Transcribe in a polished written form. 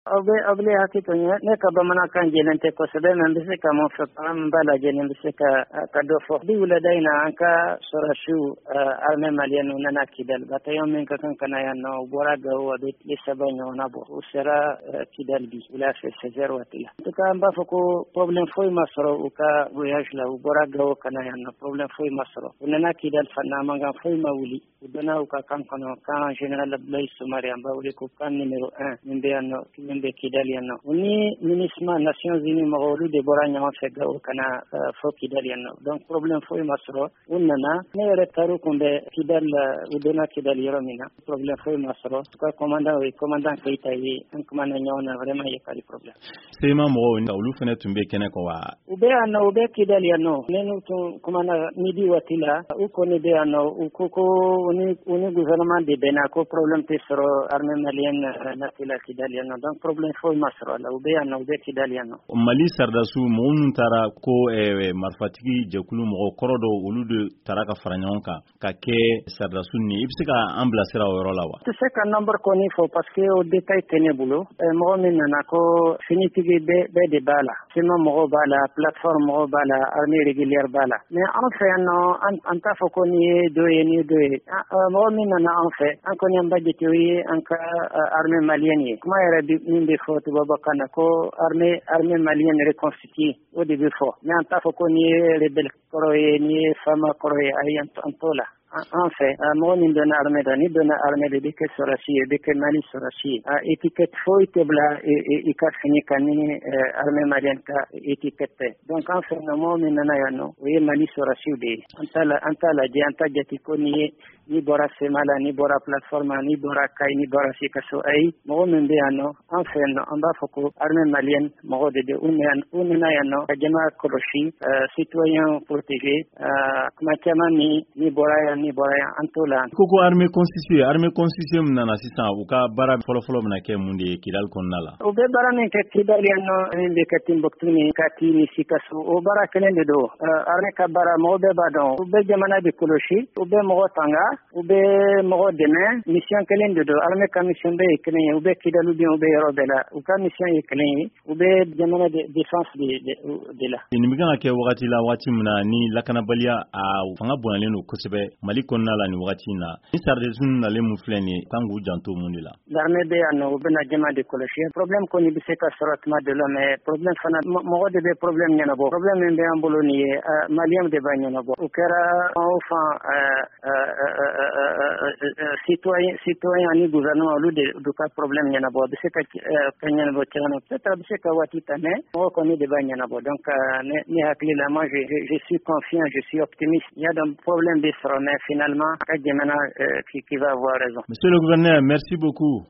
Abli hakitonya ne ka bamana kan jelente ko sebe men bise ka mo fa pam bala jenen bise ka do fo di wala daina anka sorashu arme maliano nana kidal batayon men ka kan kana ya no bora ga wa be lisabanyo na bo usera kidal bi wala fe sezer watila to ka amba foko problem foi masro uka voyage la bora ga wa kana ya no problem foi masro nana kidal fanna manga foi mawuli udana uka kan kono kan general blay sumari amba wuli ko kan numero 1 nimbe ano nimbe kidaliano uni minisma Nations Unies magolu de boranya fega kana fo kidaliano donc problème fo masro unna ne retaru kunde kidal udona kidal yoromina problème fo masro ka commandant kaita yi en commandant nyona vraiment yakali problème sema mo nda ulu fene tumbe kene ko wa ube kidaliano nenu to commandant midi watila uko ne be ano uko uni gouvernement de Benako problème tesoro armée malienne na kidaliano donc problème fo masro la ube kidaliano mali sardasu mo tara ko marfatigi jekulu mo korodo ulude taraka faranyonka ka ke sardasu ni ibsika amblasera woro lawa to se ka number ko ni fo parce que au détail tenebulo mo min na ko finitigi be de bala sima mo bala plateforme mo bala armée régulière bala mais en fait non anta fo ko ni do mo min na en fait en ko nyamba jeti en ka armée malienne kuma era nimbe fo to babakana ko armée malienne reconstituée au début fort mais en tafo ko ni rebel koroye ni fama koroye ayan antola en fait mo ni dona armée de que sorachi de que mali sorachi étiquette fo itebla e ka fini kani armée malienne ka étiquette donc en fait mo ni nana yano we mali sorachi de antala je antajati ko ni bora semala ni bora plateforme ni bora kay ni bora sikaso ay mo min be ano en fait no amba foko armée malienne mo de unna yano jama koroshi citoyen protégé kuma chamani ni bora antola koko armée constituée mnana sisa uka bara folo mna ke mundi kidal konnala o be bara ne ke kidal yano inde katim boktuni kati ni sikaso o bara kelende do armée ka bara mo be badon o be jamana de koloshi o be mo tanga o be mo deme mission kelende do armée ka mission be kelen o be kidalu bien o be robela o ka mission e kelen o be jamana de défense de la ni miga ke wakati la wati mna ni lakana balia a fanga bonaleno kosebe mali konna la ni wakati na ni sardesun na le mufleni tangu janto mundila l'armée be ano bena jama de koloshi problème ko ni biseka soratma de l'homme problème fana mo de be problème nyana bo problème be amboloni malien de banyana bo o kera enfin citoyen ni gouvernement lu de ka problème nyana bo biseka kanyana bo tano peut-être biseka watita ne o ko ni de banyana bo donc ni hakli la moi je suis confiant, je suis optimiste. Il y a un problème de mais finalement, qui va avoir raison. Monsieur le gouverneur, merci beaucoup.